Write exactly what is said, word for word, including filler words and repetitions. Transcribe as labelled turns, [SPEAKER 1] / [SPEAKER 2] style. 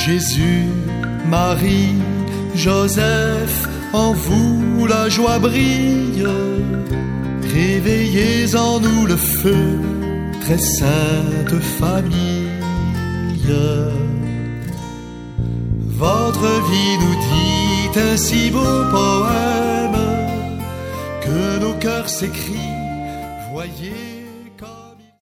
[SPEAKER 1] Jésus, Marie, Joseph, en vous la joie brille. Réveillez en nous le feu, très sainte famille. Votre vie nous dit un si beau poème que nos cœurs s'écrient, voyez.